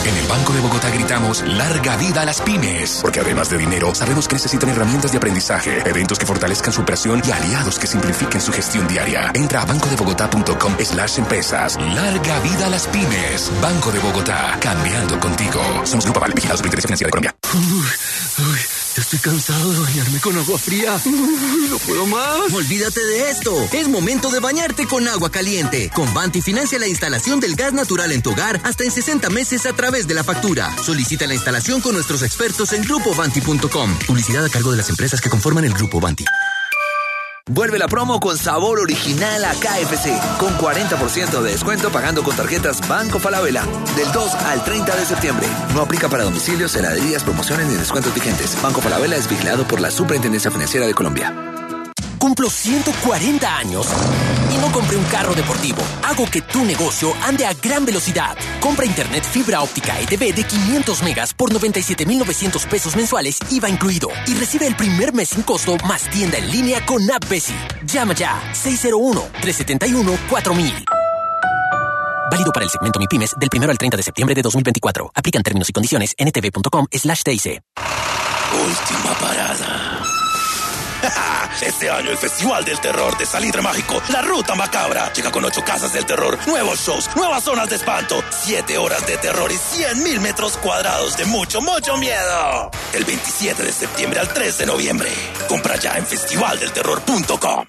En el Banco de Bogotá gritamos larga vida a las pymes, porque además de dinero, sabemos que necesitan herramientas de aprendizaje, eventos que fortalezcan su operación y aliados que simplifiquen su gestión diaria. Entra a bancodebogotá.com/empresas. Larga vida a las pymes. Banco de Bogotá, cambiando contigo. Somos Grupo Aval, vigilado Superintendencia Financiera de Colombia. Ya estoy cansado de bañarme con agua fría. No puedo más. Olvídate de esto. Es momento de bañarte con agua caliente. Con Vanti financia la instalación del gas natural en tu hogar hasta en 60 meses a través de la factura. Solicita la instalación con nuestros expertos en grupovanti.com. Publicidad a cargo de las empresas que conforman el Grupo Vanti. Vuelve la promo con sabor original a KFC, con 40% de descuento pagando con tarjetas Banco Falabella, del 2 al 30 de septiembre. No aplica para domicilios, heladerías, promociones ni descuentos vigentes. Banco Falabella es vigilado por la Superintendencia Financiera de Colombia. Cumplo 140 años y no compré un carro deportivo. Hago que tu negocio ande a gran velocidad. Compra internet fibra óptica ETV de 500 megas por 97,900 pesos mensuales, IVA incluido. Y recibe el primer mes sin costo más tienda en línea con App Besi. Llama ya 601-371-4000. Válido para el segmento MIPYMES del 1 al 30 de septiembre de 2024. Aplican términos y condiciones en ntv.com/TIC. Última parada. Este año el Festival del Terror de Salitre Mágico, La Ruta Macabra, llega con 8 casas del terror, nuevos shows, nuevas zonas de espanto, 7 horas de terror y 100,000 metros cuadrados de mucho miedo. Del 27 de septiembre al 3 de noviembre. Compra ya en festivaldelterror.com.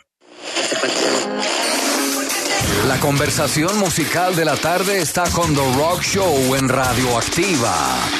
La conversación musical de la tarde está con The Rock Show en Radioactiva.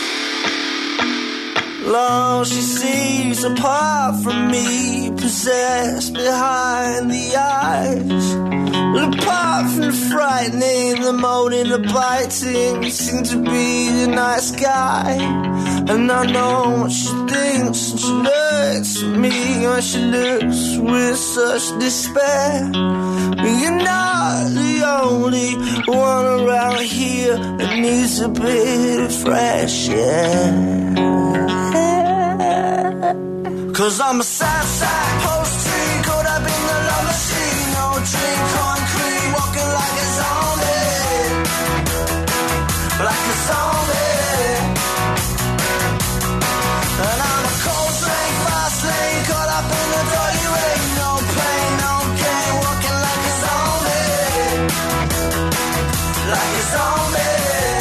Long she sees apart from me, possessed behind the eyes. Apart from the frightening, the moaning, the biting, you seem to be the nice guy. And I know what she thinks, and she looks at me, and she looks with such despair. You're not the only one around here that needs a bit of fresh air. 'Cause I'm a sad post tree, caught up in the love machine. No drink, concrete, walking like a zombie. Like a zombie. And I'm a cold train, fast lane, caught up in the dirty rain. No pain, no gain, walking like a zombie. Like a zombie.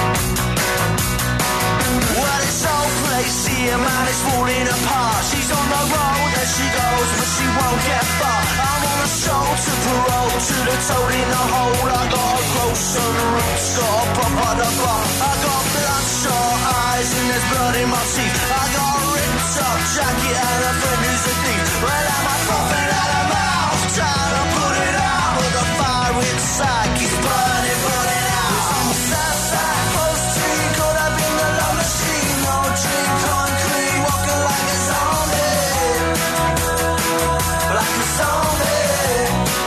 Well, it's so place here, man, it's falling apart. She's on the road as she goes, but she won't get far. I'm on a show to parole, to the toad in the hole. I got a gross on the roots, got a pop on the bar. I got bloodshot eyes and there's blood in my teeth. I got a ripped up jacket and a friend who's a thief. Well, am I popping out of mouth, trying to put it out, but the fire inside keeps burning out. I'm a sad post tree, caught up in the love machine. No drink, concrete, walking like a zombie. Like a zombie.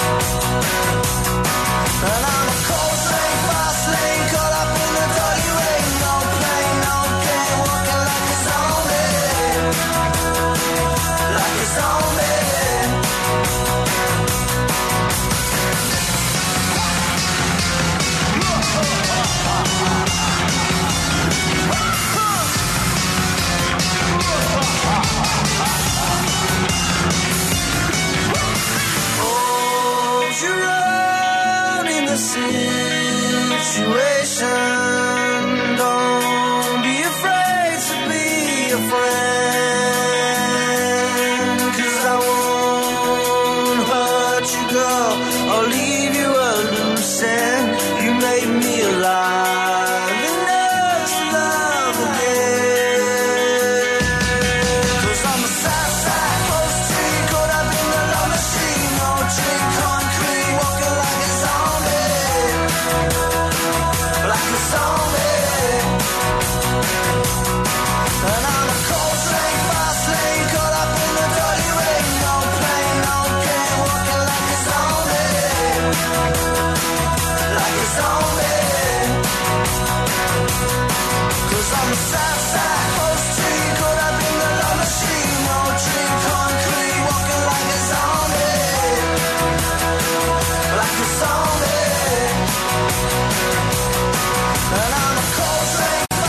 And I'm a cold train, fast lane, caught up in the dirty rain. No pain, no gain, walking like a zombie. Like a zombie. Hold your own in the situation. Don't be afraid to be a friend. 'Cause I won't hurt you, girl. I'll leave you a loose end. You made me alive enough to love again. 'Cause I'm a sad post tree, caught up in the love machine. No drink, concrete, walking like a zombie. Like a zombie. And I'm a cold train, fast lane, caught up in the dirty rain. No pain, no gain, walking like a zombie. Like a zombie. 'Cause I'm a sad post tree, caught up in the love machine. No drink, concrete, walking like a zombie. Like a zombie. And I'm a cold train,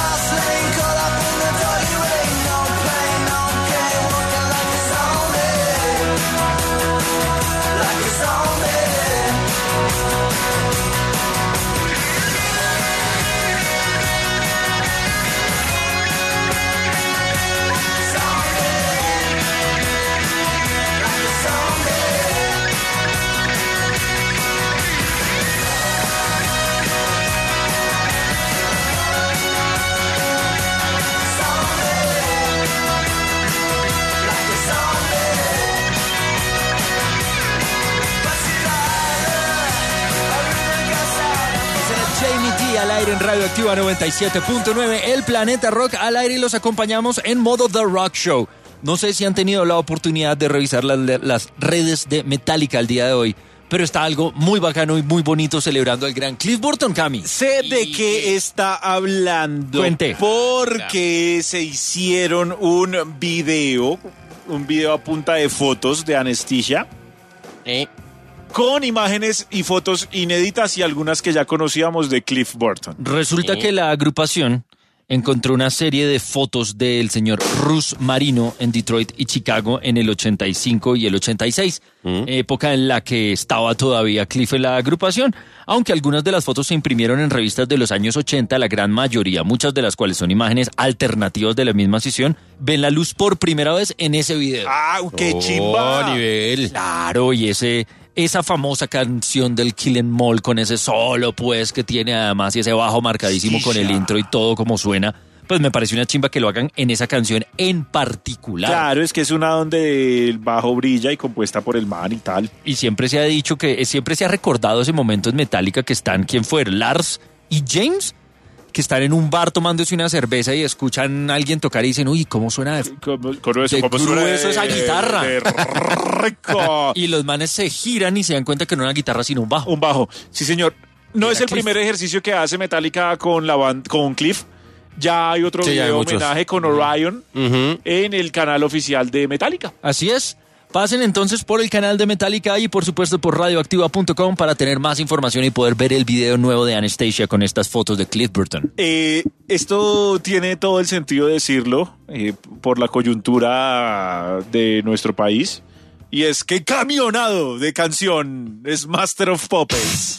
en Radioactiva 97.9, el Planeta Rock al aire, y los acompañamos en modo The Rock Show. No sé si han tenido la oportunidad de revisar las redes de Metallica el día de hoy, pero está algo muy bacano y muy bonito celebrando al gran Cliff Burton, Cami. Sé de qué está hablando. Cuente. Porque se hicieron un video a punta de fotos de Anesthesia. Con imágenes y fotos inéditas y algunas que ya conocíamos de Cliff Burton. Resulta que la agrupación encontró una serie de fotos del señor Russ Marino en Detroit y Chicago en el 85 y el 86, época en la que estaba todavía Cliff en la agrupación, aunque algunas de las fotos se imprimieron en revistas de los años 80, la gran mayoría, muchas de las cuales son imágenes alternativas de la misma sesión, ven la luz por primera vez en ese video. ¡Ah, qué chimba! Nivel. Claro, y esa famosa canción del Kill 'Em All con ese solo, pues, que tiene además y ese bajo marcadísimo con el intro y todo como suena, pues me pareció una chimba que lo hagan en esa canción en particular. Claro, es que es una donde el bajo brilla y compuesta por el man y tal. Y siempre se ha dicho siempre se ha recordado ese momento en Metallica que están, ¿quién fue? Lars y James, que están en un bar tomándose una cerveza y escuchan a alguien tocar y dicen, uy, ¿cómo suena de grueso esa guitarra? Rico. Y los manes se giran y se dan cuenta que no es una guitarra, sino un bajo. Un bajo, sí señor. No es el Cliff. primer ejercicio que hace Metallica con la banda, con Cliff. Ya hay otro video homenaje con Orion en el canal oficial de Metallica. Así es. Pasen entonces por el canal de Metallica y por supuesto por radioactiva.com para tener más información y poder ver el video nuevo de Anastasia con estas fotos de Cliff Burton. Esto tiene todo el sentido de decirlo por la coyuntura de nuestro país. Y es que camionado de canción es Master of Puppets.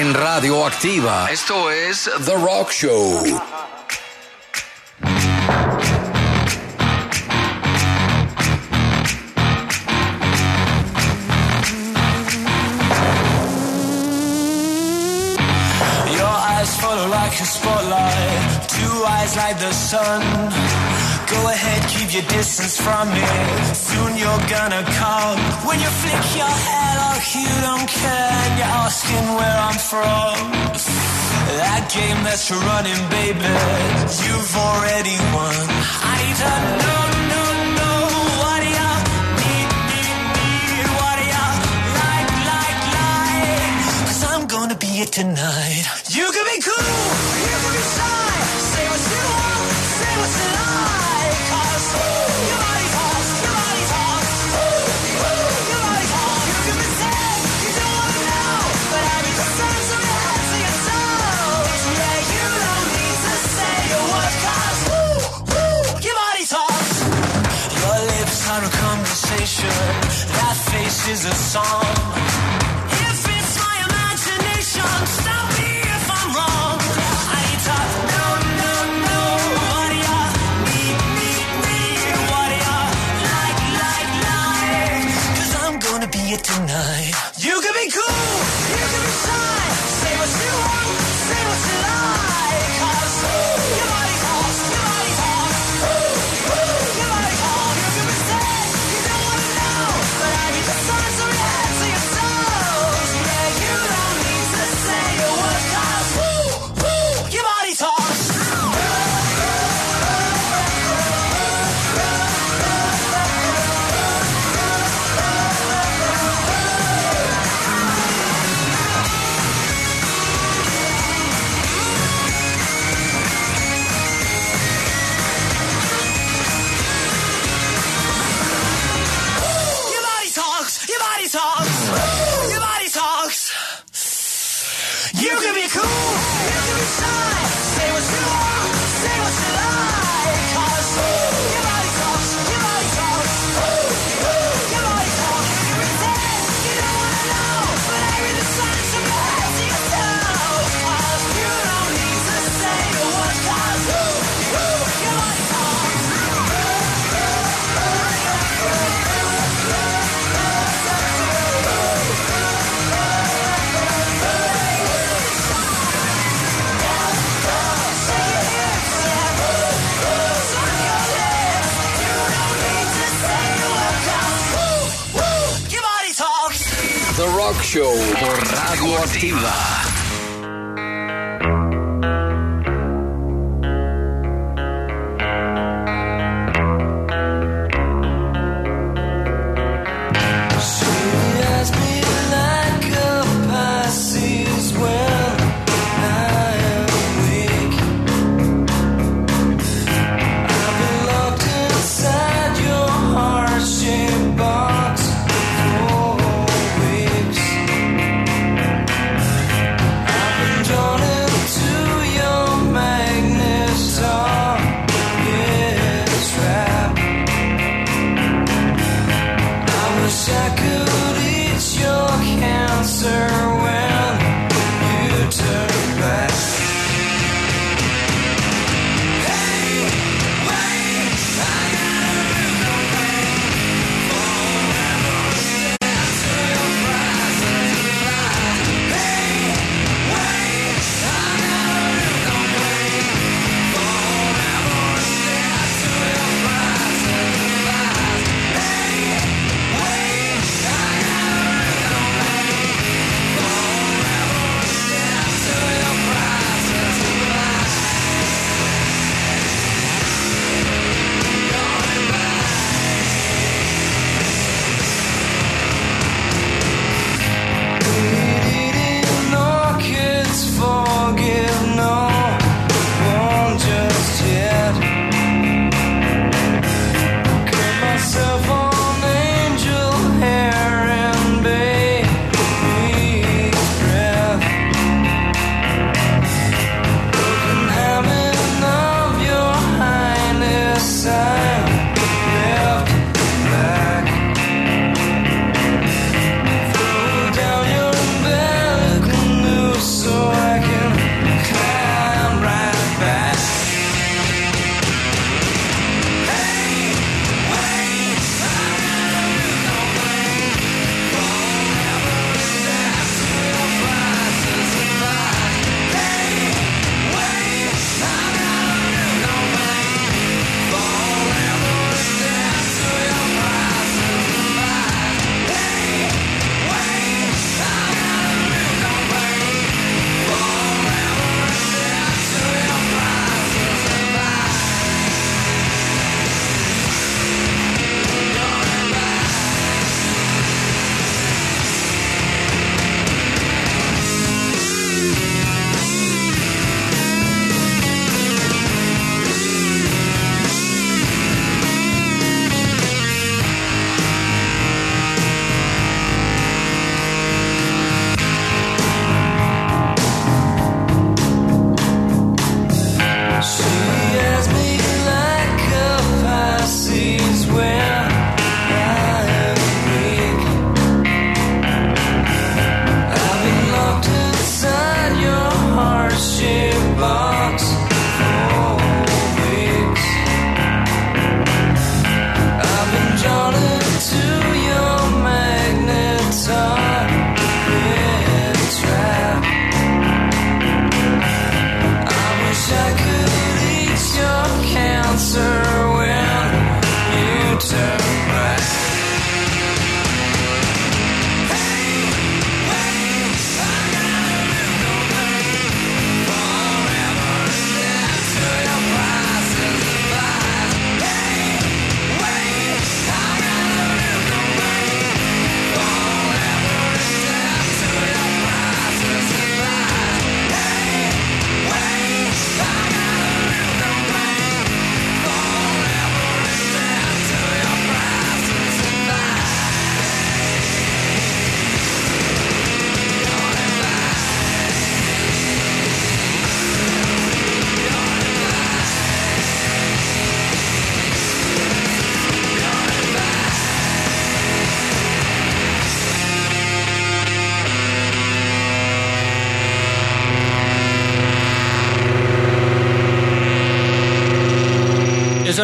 en Radio Activa. Esto es The Rock Show. Follow like a spotlight, two eyes like the sun. Go ahead, keep your distance from me. Soon you're gonna come. When you flick your hair like you don't care, and you're asking where I'm from. That game that you're running, baby, you've already won. I need to know, what do you need, what do you like, 'cause I'm gonna be it tonight. You can be cool, you can be shy, say what you want, say what you like, 'cause your body talks, your body talks, your body talks. You can be sad, you don't wanna know, but I need the sense of your head to your toes. Yeah, you don't need to say your words, 'cause your body talks. Your lips are a conversation, that face is a song. If it's my imagination, stop me if I'm wrong. I need to know, what do you need, what do you like, 'cause I'm gonna be it tonight. You can be cool, you can be shy, say what you want, say what you like, 'cause your body talks, your body talks, your body talks. You can be sad, you don't wanna know, but I need the signs of your head to your toes. Yeah, you don't need to say your words, 'cause your body talks. Your body talks, your body talks, your body talks. You can be cool, you can be shy, say what you want, say what you like, 'cause your body talks, your body talks, your body talks. You can be sad, you don't wanna know, but I read the signs from your head to your toes, 'cause you don't need to say a word, 'cause your body talks. Your body talks. The Rock Show por Radio Activa.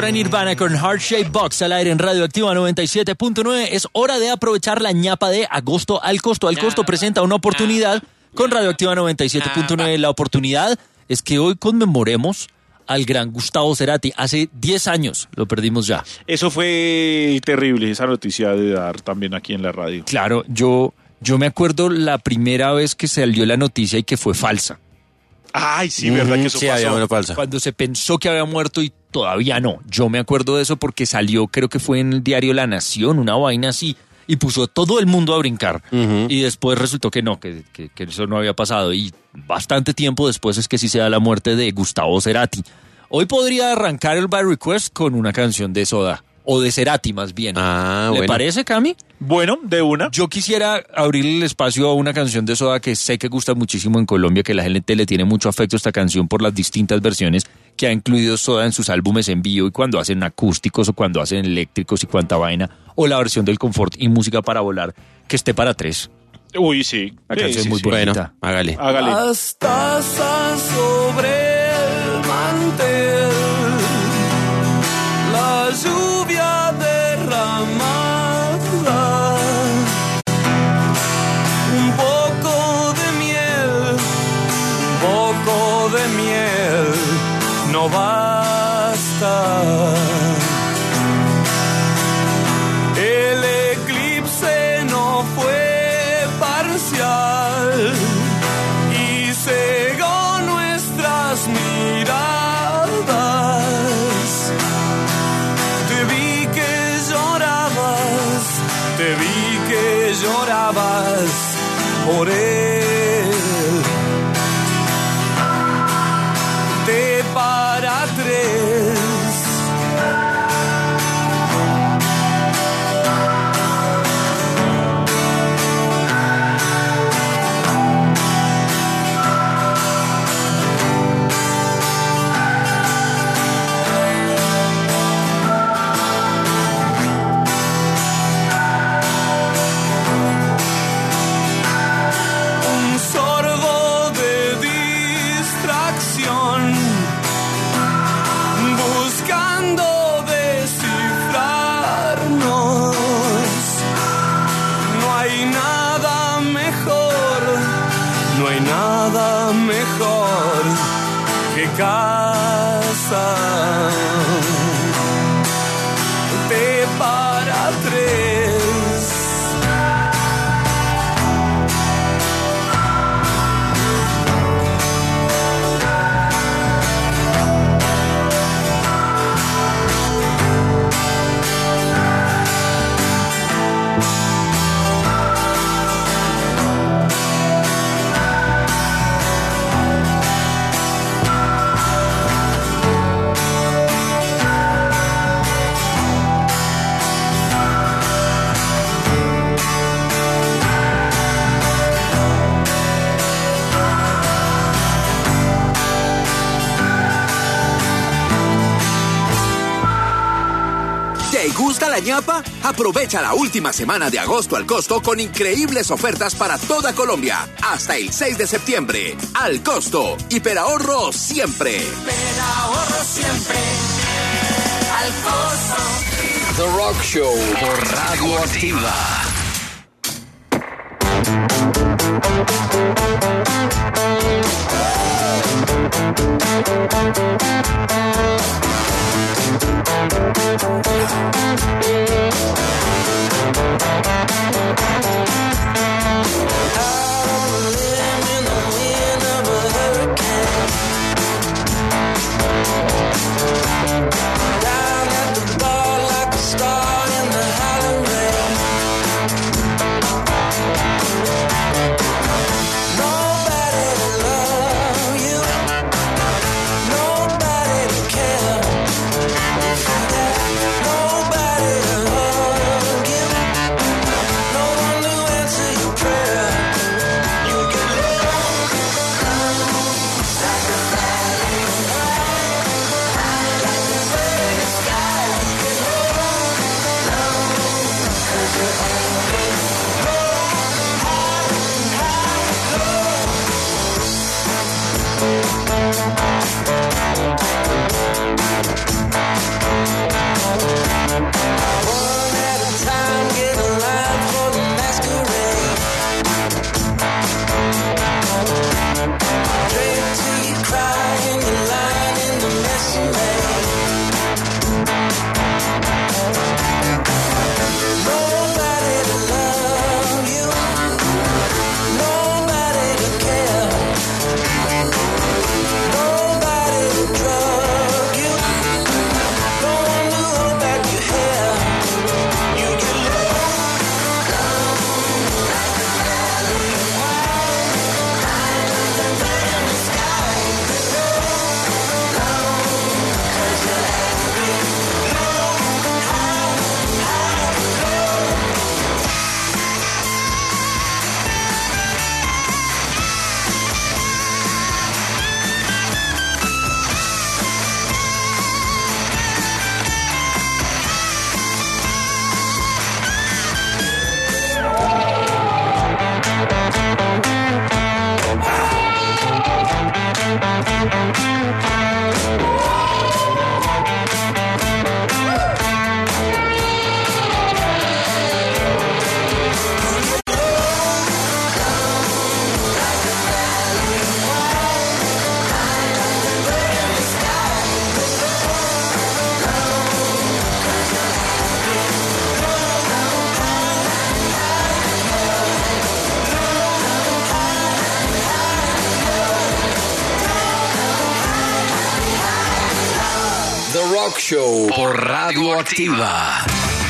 suena Nirvana con Heart Shape Box al aire en Radioactiva 97.9. Es hora de aprovechar la ñapa de Agosto al Costo. Al Costo presenta una oportunidad con Radioactiva 97.9. La oportunidad es que hoy conmemoremos al gran Gustavo Cerati. Hace 10 años lo perdimos ya. Eso fue terrible, esa noticia de dar también aquí en la radio. Claro, yo me acuerdo la primera vez que salió la noticia y que fue falsa. Ay, sí, ¿verdad que eso sí, pasó? había una falsa. Cuando se pensó que había muerto y todavía no. Yo me acuerdo de eso porque salió, creo que fue en el diario La Nación, una vaina así, y puso todo el mundo a brincar. Y después resultó que no, que eso no había pasado. Y bastante tiempo después es que sí se da la muerte de Gustavo Cerati. Hoy podría arrancar el By Request con una canción de Soda. O de Cerati, más bien. ¿Le parece, Cami? Bueno, de una. Yo quisiera abrirle el espacio a una canción de Soda que sé que gusta muchísimo en Colombia, que la gente le tiene mucho afecto a esta canción por las distintas versiones que ha incluido Soda en sus álbumes en vivo y cuando hacen acústicos o cuando hacen eléctricos y cuanta vaina. O la versión del Confort y Música para Volar, que esté para tres. Uy, sí. La canción es muy bonita. Bueno, hágale. Las tazas sobre el mantel, la lluvia derramada, un poco de miel, no basta. El eclipse no fue parcial y cegó nuestras miradas. Te vi que llorabas por él. De para tres. Casa de para tres. ¿Te gusta la ñapa? Aprovecha la última semana de Agosto al Costo con increíbles ofertas para toda Colombia. Hasta el 6 de septiembre. Al Costo. Hiperahorro siempre. Hiperahorro siempre. Al Costo. The Rock Show por Radioactiva. Show por Radioactiva.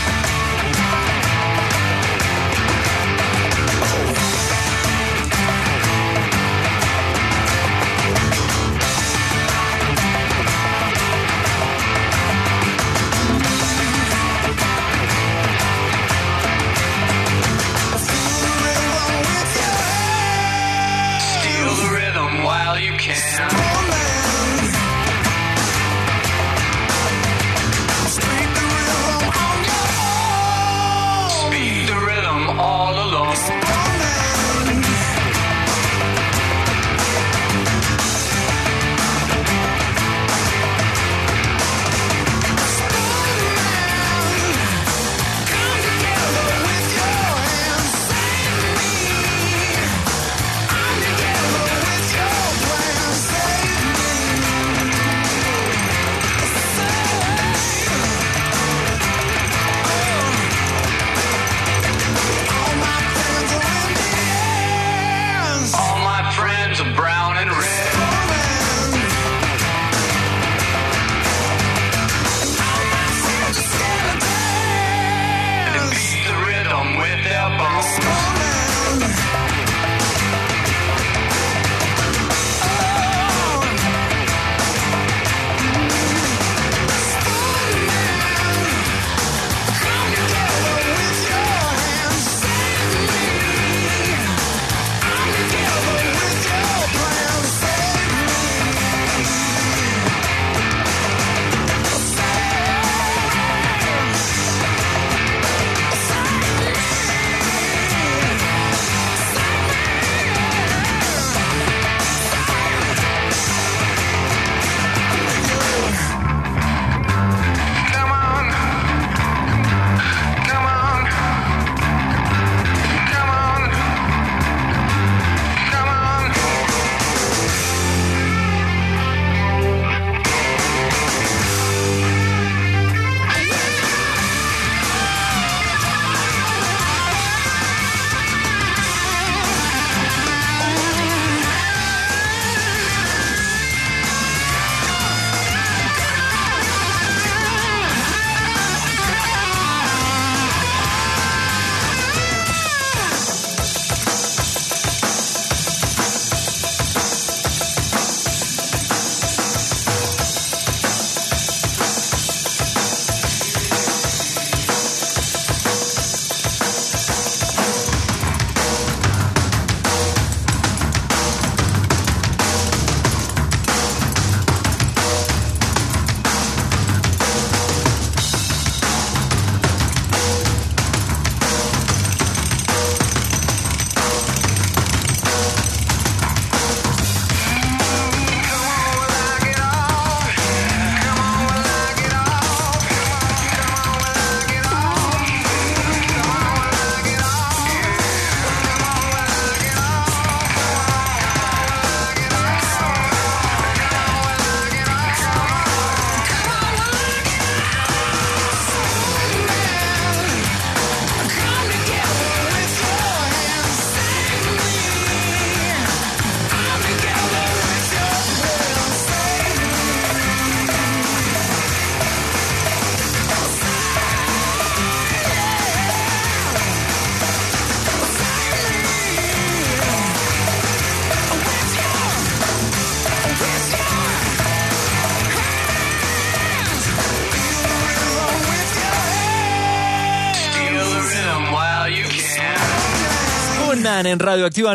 En Radioactiva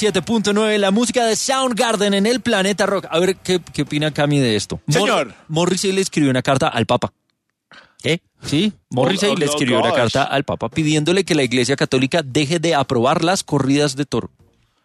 97.9, la música de Soundgarden en el Planeta Rock. A ver, ¿qué opina Cami de esto? Señor. Morrissey le escribió una carta al Papa. ¿Qué? Sí, Morrissey le escribió una carta al Papa pidiéndole que la Iglesia Católica deje de aprobar las corridas de toro.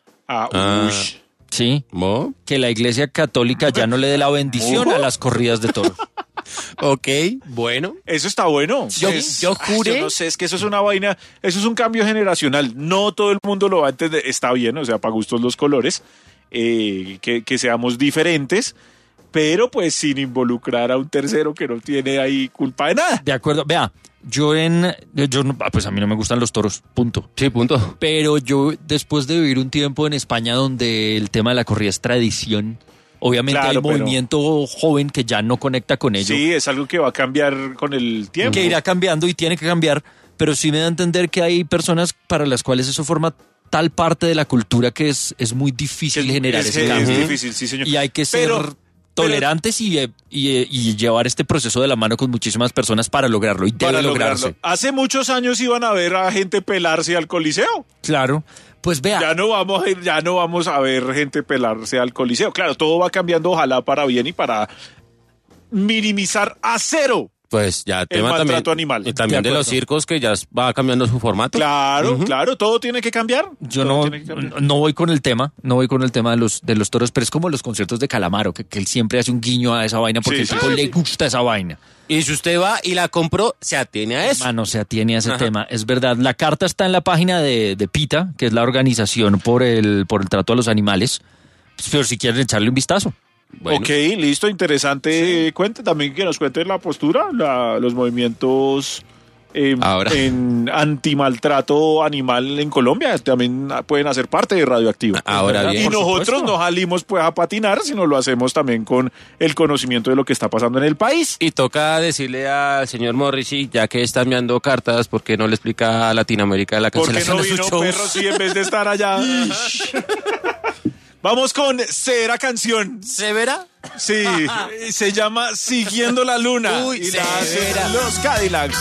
Sí, que la Iglesia Católica ya no le dé la bendición a las corridas de toro. Ok, bueno. Eso está bueno. Yo juré. Yo no sé, es que eso es una vaina, eso es un cambio generacional. No todo el mundo lo va a entender. Está bien, o sea, para gustos los colores, que seamos diferentes, pero pues sin involucrar a un tercero que no tiene ahí culpa de nada. De acuerdo, vea, pues a mí no me gustan los toros, punto. Sí, punto. Pero yo, después de vivir un tiempo en España donde el tema de la corrida es tradición, Obviamente Claro, hay movimiento joven que ya no conecta con ello. Sí, es algo que va a cambiar con el tiempo. Que irá cambiando y tiene que cambiar, pero sí me da a entender que hay personas para las cuales eso forma tal parte de la cultura que es muy difícil generar ese cambio. Es difícil, sí, señor. Y hay que ser tolerantes y llevar este proceso de la mano con muchísimas personas para lograrlo. Y debe lograrse. Hace muchos años iban a ver a gente pelarse al Coliseo. Claro. Pues vea. Ya no vamos a ver gente pelarse al Coliseo. Claro, todo va cambiando, ojalá para bien y para minimizar a cero pues ya el maltrato animal. Y también de los circos que ya va cambiando su formato. Claro, claro, todo tiene que cambiar. Yo no voy con el tema, de los toros, pero es como los conciertos de Calamaro, que él siempre hace un guiño a esa vaina porque al tipo le gusta esa vaina. Y si usted va y la compró, se atiene a eso. No se atiene a ese tema, es verdad. La carta está en la página de PETA, que es la organización por el trato a los animales, pero si quieren echarle un vistazo. Bueno. Ok, listo, interesante. Sí. Cuente también que nos cuente la postura, los movimientos en antimaltrato animal en Colombia. También pueden hacer parte de Radioactivo. Ahora bien, y nosotros no salimos pues a patinar, sino lo hacemos también con el conocimiento de lo que está pasando en el país. Y toca decirle al señor Morrissey, ya que está enviando cartas, ¿por qué no le explica a Latinoamérica la cancelación de sus shows? ¿Por qué no vino Perro si en vez de estar allá? Vamos con Severa canción. ¿Severa? Sí, se llama Siguiendo la Luna. Uy, y la hacen los Cadillacs.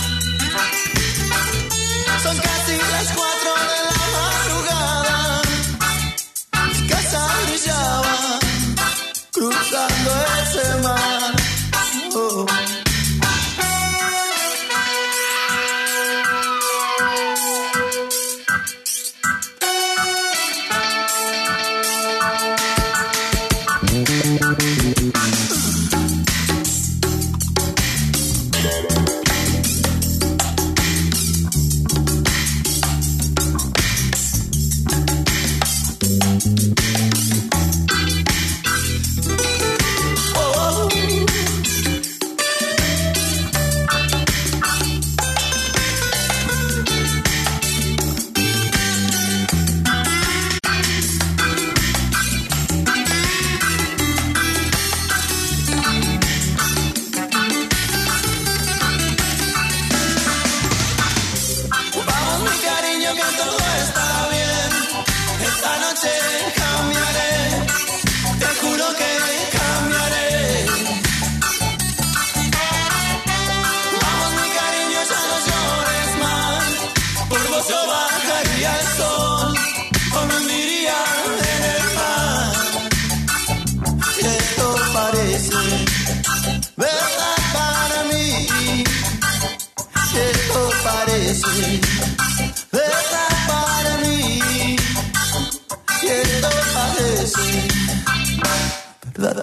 Son casi las 4 de la madrugada.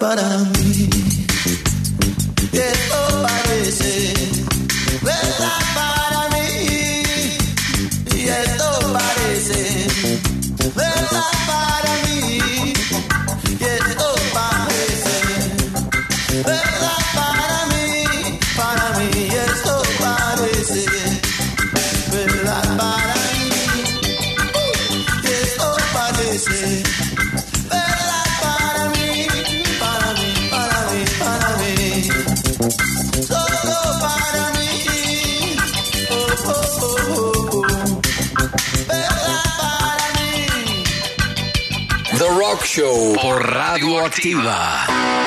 para mí. Y esto parece verdad para mí. Y esto parece verdad para mí. Y esto parece verdad para mí. Para mí y esto parece verdad para mí. Y esto parece verdad para mí. Para mí, para mí, para mí. Solo para mí. Oh, oh, oh, oh. Verdad para mí. The Rock Show por Radio Activa.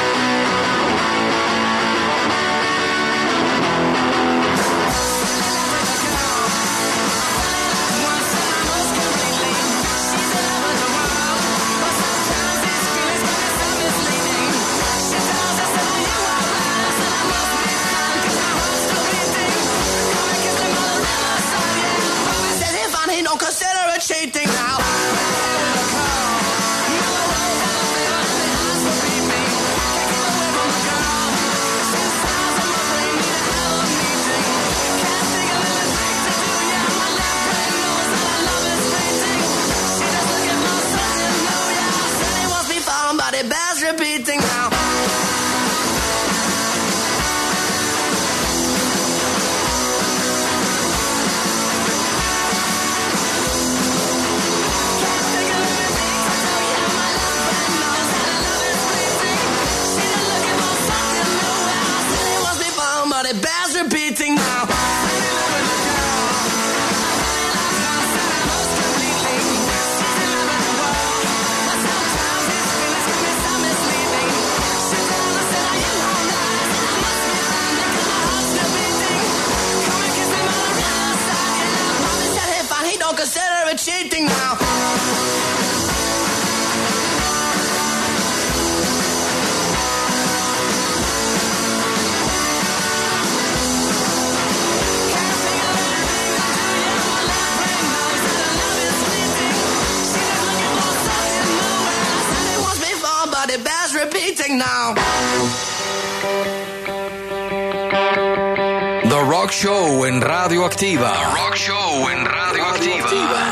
Don't consider it cheating now. But it bears repeating now. But it bears repeating now. Don't consider it cheating now. But it bears repeating now. The Rock Show en Radio Activa. The Rock Show en Radio Activa.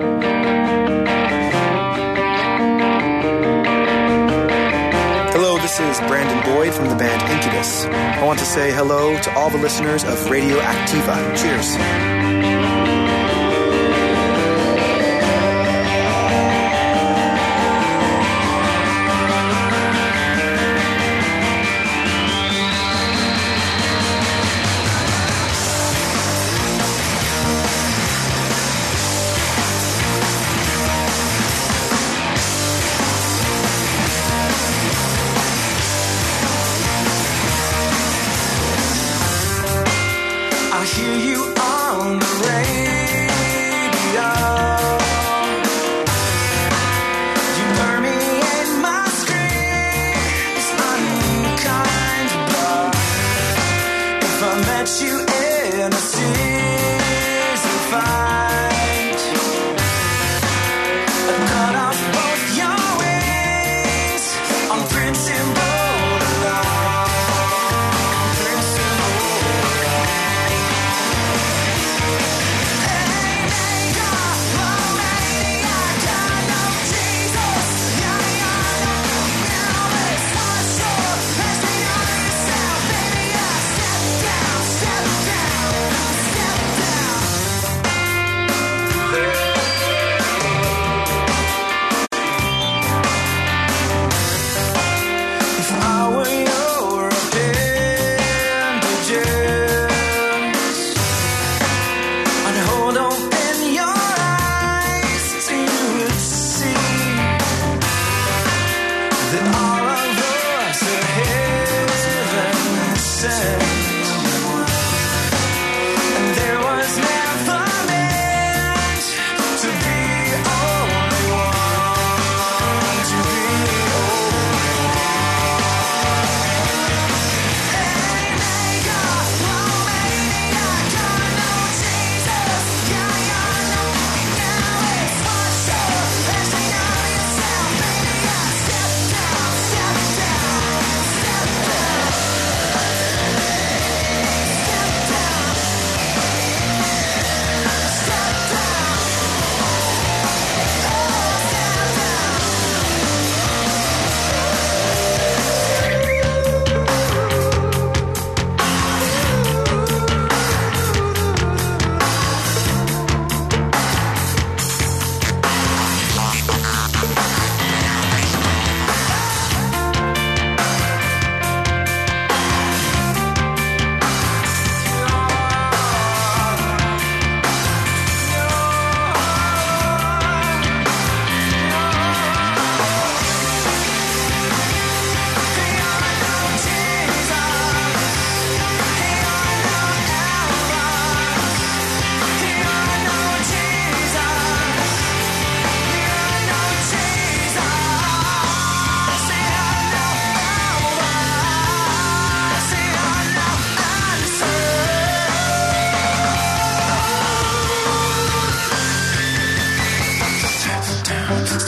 Hello, this is Brandon Boyd from the band Incubus. I want to say hello to all the listeners of Radio Activa. Cheers. I hear you on the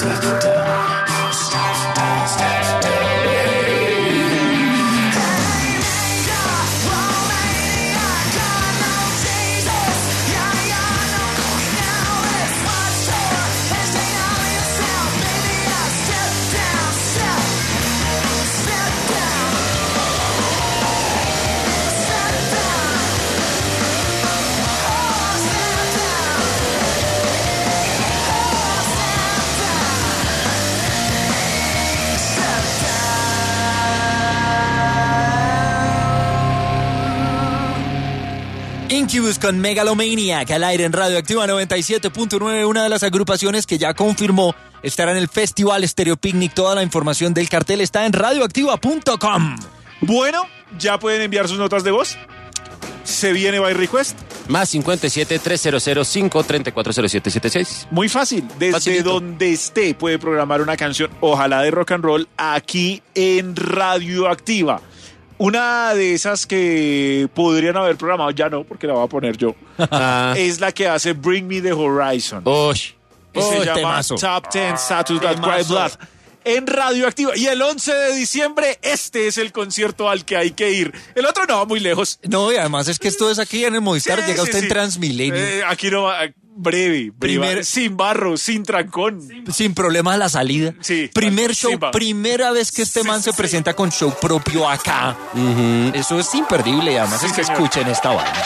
step down, step down, step down. Incubus con Megalomaniac al aire en Radioactiva 97.9, una de las agrupaciones que ya confirmó estará en el Festival Stereo Picnic. Toda la información del cartel está en radioactiva.com. Bueno, ya pueden enviar sus notas de voz. Se viene by request. Más 57-300-534-0776. Muy fácil. Desde Facilito. donde esté puede programar una canción, ojalá de rock and roll, aquí en Radioactiva. Una de esas que podrían haber programado, ya no, porque la voy a poner yo, es la que hace Bring Me the Horizon. Se llama temazo. Top 10 Statues That Cry Blood. En Radioactiva. Y el 11 de diciembre, este es el concierto al que hay que ir. El otro no, muy lejos. No, y además es que esto es aquí en el Movistar, llega usted en Transmilenio. Aquí no va, breve, sin barro, sin trancón. Sin problema a la salida. Sí, Primer show, sí, primera vez que este man se presenta con show propio acá. Eso es imperdible y además es que señor. escuchen esta vaina.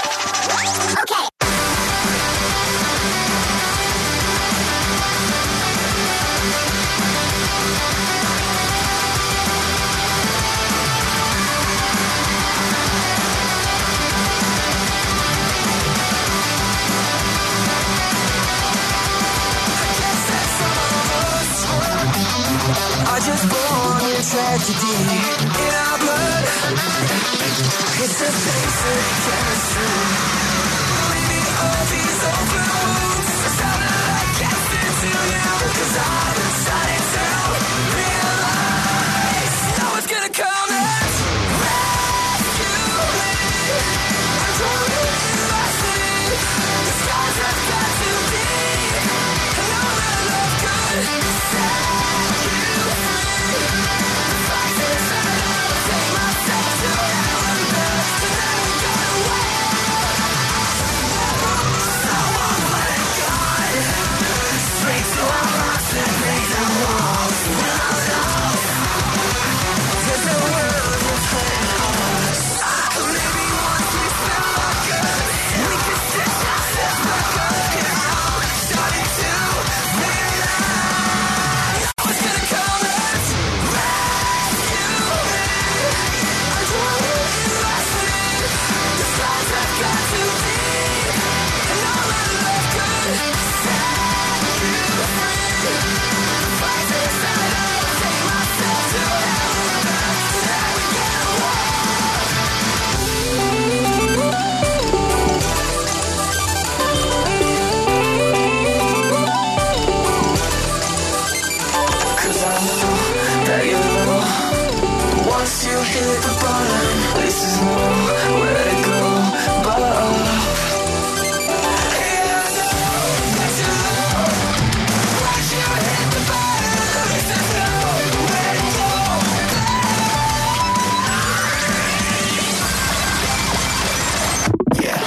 Just born in tragedy in our blood. It's a basic chemistry. Maybe all these open wounds sounded like cancer to you, 'cause I'm decided to realize no one's gonna come and rescue me. I'm drowning in my sleep. The scars have got too deep, and all that love could set you free. The fight is on, I'll take myself to hell and back, and then we go away. Someone let it go. Straight to our hearts and make them walls. There's a world within us. Maybe once we smell our good, we can set ourselves back up and I'm starting to realize no one's gonna come and rescue me. I'm drowning in my sleep. The scars have got too deep, and all that love could set you free. The fight is on, I'll take myself to hell and back, and then we get away. 'Cause I know that you know once you hit the bottom, places nowhere to go but up. Yeah, I know that you know once you hit the bottom, places nowhere to go but up. Yeah.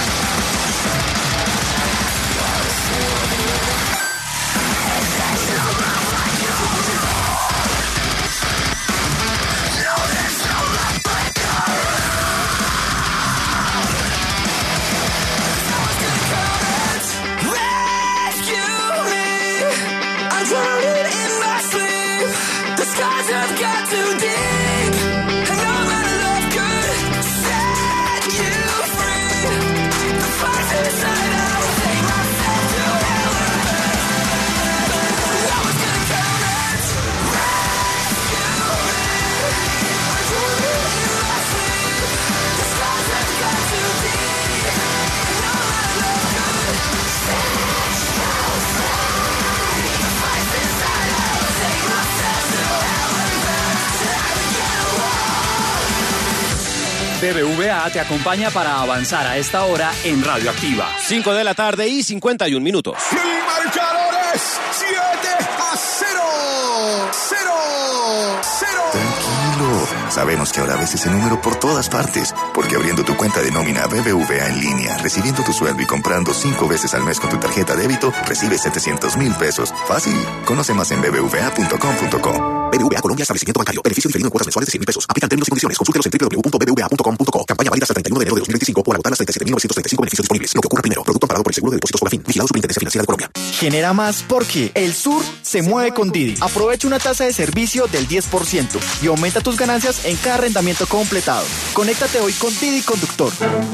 Rescue me. I'm drowning in my sleep. The scars have got too deep, and all that love could set you free. The fight is on, I'll take myself to hell and back. No one's gonna come and rescue me. I'm drowning in my sleep. The scars have got too deep, and all that love could set you free. The fight is on, I'll take myself to hell and back. Till we get away. BBVA te acompaña para avanzar a esta hora en Radioactiva. 5 de la tarde y 51 minutos. El marcador es 7-0. Sabemos que ahora ves ese número por todas partes, porque abriendo tu cuenta de nómina BBVA en línea, recibiendo tu sueldo y comprando 5 veces al mes con tu tarjeta débito, recibes 700,000 pesos. Fácil. Conoce más en bbva.com.co. BBVA Colombia, establecimiento bancario. Beneficio diferido en cuotas mensuales de 100,000 pesos. Aplican términos y condiciones. Consúltelos en www.bbva.com.co. Campaña válida hasta el 31 de enero de 2025 por agotar las 37.935 beneficios disponibles. Lo que ocurra primero. Producto amparado por el Seguro de Depósitos Fogafín. Vigilado Superintendencia Financiera de Colombia. Genera más porque el sur se mueve con Didi. Aprovecha una tasa de servicio del 10% y aumenta tus ganancias en cada arrendamiento completado. Conéctate hoy con Didi Conductor.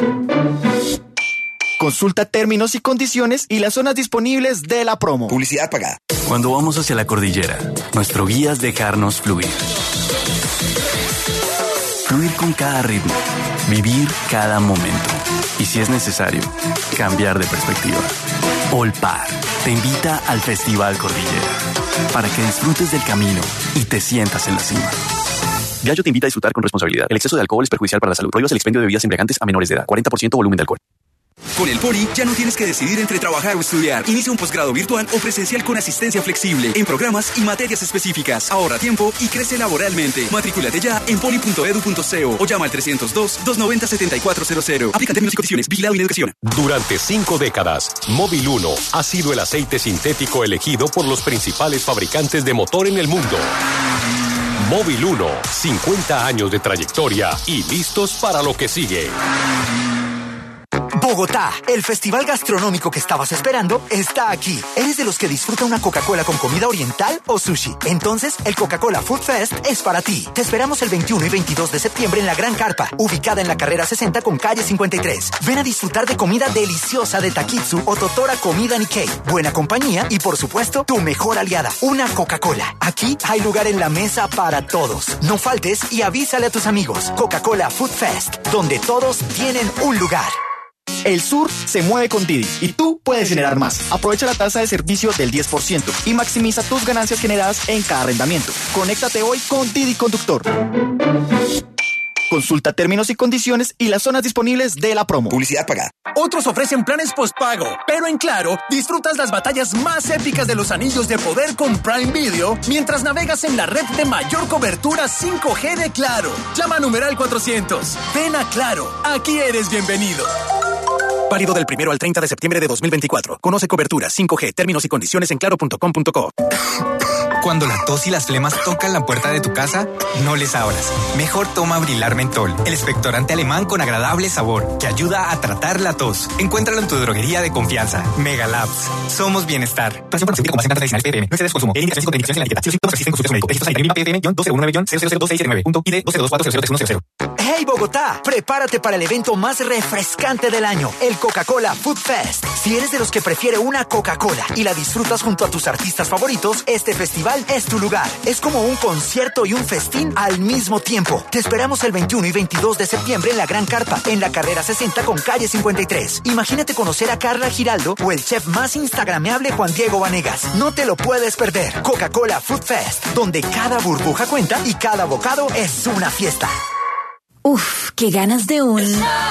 Consulta términos y condiciones y las zonas disponibles de la promo. Publicidad pagada. Cuando vamos hacia la cordillera, nuestro guía es dejarnos fluir. Fluir con cada ritmo, vivir cada momento. Y si es necesario, cambiar de perspectiva. Olpar te invita al Festival Cordillera para que disfrutes del camino y te sientas en la cima. Diageo te invita a disfrutar con responsabilidad. El exceso de alcohol es perjudicial para la salud. Prohíbas el expendio de bebidas embriagantes a menores de edad. 40% volumen de alcohol. Con el Poli ya no tienes que decidir entre trabajar o estudiar. Inicia un posgrado virtual o presencial con asistencia flexible en programas y materias específicas. Ahorra tiempo y crece laboralmente. Matrículate ya en poli.edu.co o llama al 302-290-7400. Aplica términos y condiciones. Vigilado y Educación. Durante 5 décadas, Móvil 1 ha sido el aceite sintético elegido por los principales fabricantes de motor en el mundo. Móvil 1, 50 años de trayectoria y listos para lo que sigue. Bogotá, el festival gastronómico que estabas esperando está aquí. ¿Eres de los que disfruta una Coca-Cola con comida oriental o sushi? Entonces, el Coca-Cola Food Fest es para ti. Te esperamos el 21 y 22 de septiembre en la Gran Carpa, ubicada en la carrera 60 con calle 53. Ven a disfrutar de comida deliciosa de Takitsu o Totora Comida Nikkei, buena compañía y, por supuesto, tu mejor aliada, una Coca-Cola. Aquí hay lugar en la mesa para todos. No faltes y avísale a tus amigos. Coca-Cola Food Fest, donde todos tienen un lugar. El sur se mueve con Didi y tú puedes generar más. Aprovecha la tasa de servicio del 10% y maximiza tus ganancias generadas en cada arrendamiento. Conéctate hoy con Didi Conductor. Consulta términos y condiciones y las zonas disponibles de la promo. Publicidad pagada. Otros ofrecen planes postpago, pero en Claro disfrutas las batallas más épicas de los anillos de poder con Prime Video mientras navegas en la red de mayor cobertura 5G de Claro. Llama a numeral 400. Ven a Claro. Aquí eres bienvenido. Válido del 1 al 30 de septiembre de 2024. Conoce cobertura 5G, términos y condiciones en claro.com.co. Cuando la tos y las flemas tocan la puerta de tu casa, no les abras. Mejor toma Brilar Mentol, el expectorante alemán con agradable sabor que ayuda a tratar la tos. Encuéntralo en tu droguería de confianza. Megalabs. Somos bienestar. Presión farmacéutica con base en plantas medicinales PPM. No excedes consumo. Indicaciones y contraindicaciones en la etiqueta. Si los síntomas persisten, consulte a su médico. Registro sanitario PPM-009-0002679.ID 2024000. ¡Hey Bogotá! Prepárate para el evento más refrescante del año, el Coca-Cola Food Fest. Si eres de los que prefiere una Coca-Cola y la disfrutas junto a tus artistas favoritos, este festival es tu lugar. Es como un concierto y un festín al mismo tiempo. Te esperamos el 21 y 22 de septiembre en la Gran Carpa, en la carrera 60 con calle 53. Imagínate conocer a Carla Giraldo o el chef más instagrameable Juan Diego Vanegas. No te lo puedes perder. Coca-Cola Food Fest, donde cada burbuja cuenta y cada bocado es una fiesta. Uf, qué ganas de un...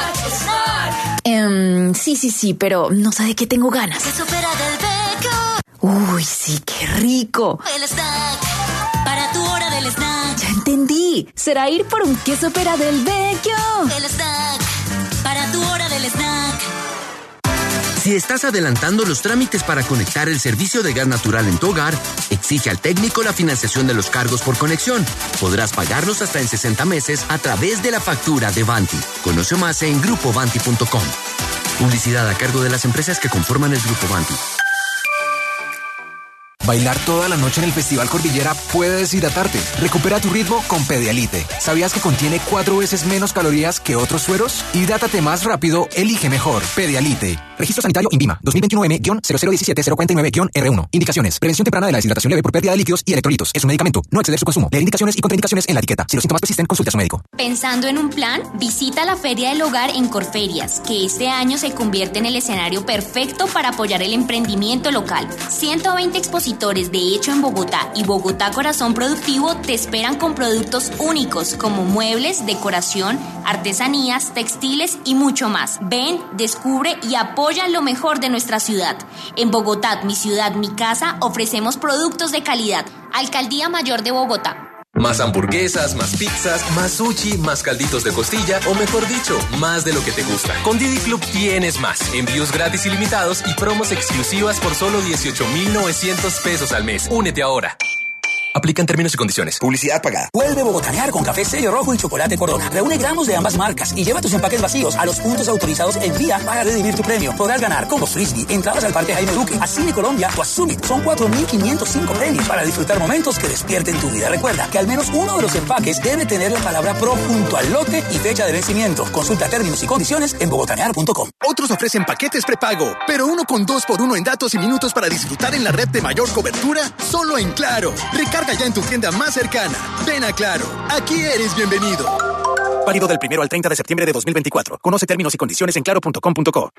Sí, pero no sé de qué tengo ganas. Queso Pera del Becco. Uy, sí, qué rico. El snack, para tu hora del snack. Ya entendí, será ir por un queso Pera del Becco. El snack, para tu hora del snack. Si estás adelantando los trámites para conectar el servicio de gas natural en tu hogar, exige al técnico la financiación de los cargos por conexión. Podrás pagarlos hasta en 60 meses a través de la factura de Vanti. Conoce más en grupovanti.com. Publicidad a cargo de las empresas que conforman el Grupo Vanti. Bailar toda la noche en el Festival Cordillera puede deshidratarte. Recupera tu ritmo con Pedialite. ¿Sabías que contiene 4 veces menos calorías que otros sueros? Hidrátate más rápido, elige mejor. Pedialite. Registro Sanitario INVIMA 2021-0017-049-R1. Indicaciones. Prevención temprana de la deshidratación leve por pérdida de líquidos y electrolitos. Es un medicamento. No exceder su consumo. Leer indicaciones y contraindicaciones en la etiqueta. Si los síntomas persisten, consulte a su médico. Pensando en un plan, visita la Feria del Hogar en Corferias, que este año se convierte en el escenario perfecto para apoyar el emprendimiento local. 120 expositores de hecho en Bogotá y Bogotá Corazón Productivo te esperan con productos únicos como muebles, decoración, artesanías, textiles y mucho más. Ven, descubre y apoya lo mejor de nuestra ciudad. En Bogotá, mi ciudad, mi casa, ofrecemos productos de calidad. Alcaldía Mayor de Bogotá. Más hamburguesas, más pizzas, más sushi, más calditos de costilla o mejor dicho, más de lo que te gusta. Con Didi Club tienes más. Envíos gratis ilimitados y promos exclusivas por solo 18,900 pesos al mes. Únete ahora. Aplican términos y condiciones. Publicidad pagada. Vuelve bogotanear con café sello rojo y chocolate Corona. Reúne gramos de ambas marcas y lleva tus empaques vacíos a los puntos autorizados en Vía para redimir tu premio. Podrás ganar combos frisbee, entradas al Parque Jaime Duque, a Cine Colombia o a Summit. Son 4,505 premios para disfrutar momentos que despierten tu vida. Recuerda que al menos uno de los empaques debe tener la palabra PRO junto al lote y fecha de vencimiento. Consulta términos y condiciones en bogotanear.com. Otros ofrecen paquetes prepago, pero uno con 2x1 en datos y minutos para disfrutar en la red de mayor cobertura, solo en Claro. Recarga ya en tu tienda más cercana. Ven a Claro. Aquí eres bienvenido. Válido del 1 al 30 de septiembre de 2024. Conoce términos y condiciones en claro.com.co.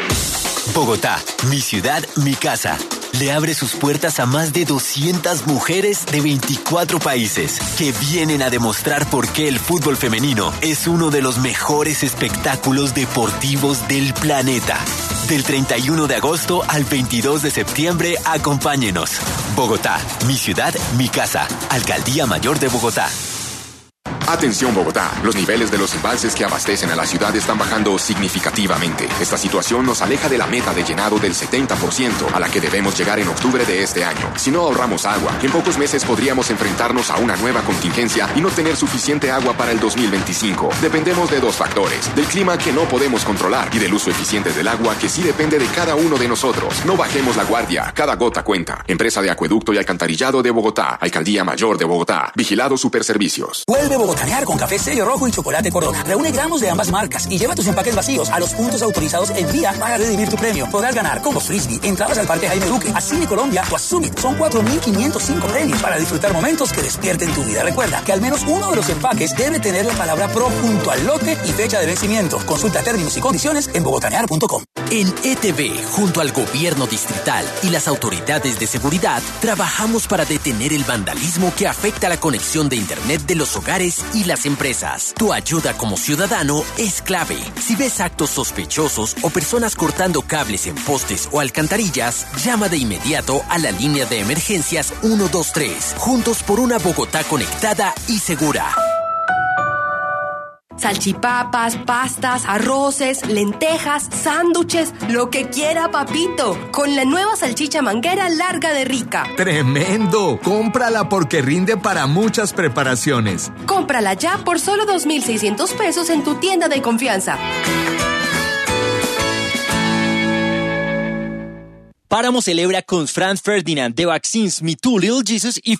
Bogotá, mi ciudad, mi casa. Le abre sus puertas a más de 200 mujeres de 24 países que vienen a demostrar por qué el fútbol femenino es uno de los mejores espectáculos deportivos del planeta. Del 31 de agosto al 22 de septiembre, acompáñenos. Bogotá, mi ciudad, mi casa. Alcaldía Mayor de Bogotá. Atención Bogotá, los niveles de los embalses que abastecen a la ciudad están bajando significativamente. Esta situación nos aleja de la meta de llenado del 70% a la que debemos llegar en octubre de este año. Si no ahorramos agua, en pocos meses podríamos enfrentarnos a una nueva contingencia y no tener suficiente agua para el 2025. Dependemos de dos factores, del clima que no podemos controlar y del uso eficiente del agua que sí depende de cada uno de nosotros. No bajemos la guardia, cada gota cuenta. Empresa de Acueducto y Alcantarillado de Bogotá, Alcaldía Mayor de Bogotá, Vigilado Superservicios. Vuelve bogotanear con café sello rojo y chocolate Corona. Reúne gramos de ambas marcas y lleva tus empaques vacíos a los puntos autorizados en Vía para redimir tu premio. Podrás ganar combos frisbee, entradas al Parque Jaime Duque, a Cine Colombia o a Summit. Son 4,505 premios para disfrutar momentos que despierten tu vida. Recuerda que al menos uno de los empaques debe tener la palabra PRO junto al lote y fecha de vencimiento. Consulta términos y condiciones en bogotanear.com. En ETV, junto al gobierno distrital y las autoridades de seguridad, trabajamos para detener el vandalismo que afecta la conexión de Internet de los hogares y las empresas. Tu ayuda como ciudadano es clave. Si ves actos sospechosos o personas cortando cables en postes o alcantarillas, llama de inmediato a la línea de emergencias 123. Juntos por una Bogotá conectada y segura. Salchipapas, pastas, arroces, lentejas, sándwiches, lo que quiera papito. Con la nueva salchicha manguera larga de Rica. ¡Tremendo! Cómprala porque rinde para muchas preparaciones. Cómprala ya por solo 2,600 pesos en tu tienda de confianza. Páramo celebra con Franz Ferdinand, The Vaccines, Me Too, Little Jesus y